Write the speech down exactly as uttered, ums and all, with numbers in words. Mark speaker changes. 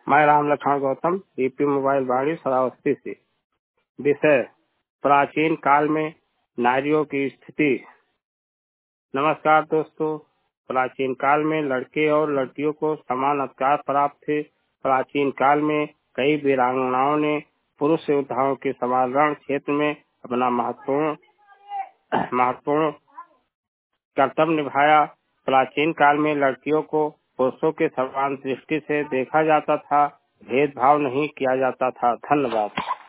Speaker 1: मैं Ram Lakshman Gautam, DP mobile Bari Shravasti से। विषय: प्राचीन काल में नारियों की स्थिति। नमस्कार दोस्तों, प्राचीन काल में लड़के और लड़कियों को समान अधिकार प्राप्त थे। प्राचीन काल में कई वीरांगनाओं ने पुरुष योद्धाओं के समान रण क्षेत्र में अपना महत्वपूर्ण महत्वपूर्ण कर्तव्य निभाया। प्राचीन काल में लड़कियों को पुरुषों के समान दृष्टि से देखा जाता था, भेदभाव नहीं किया जाता था। धन्यवाद।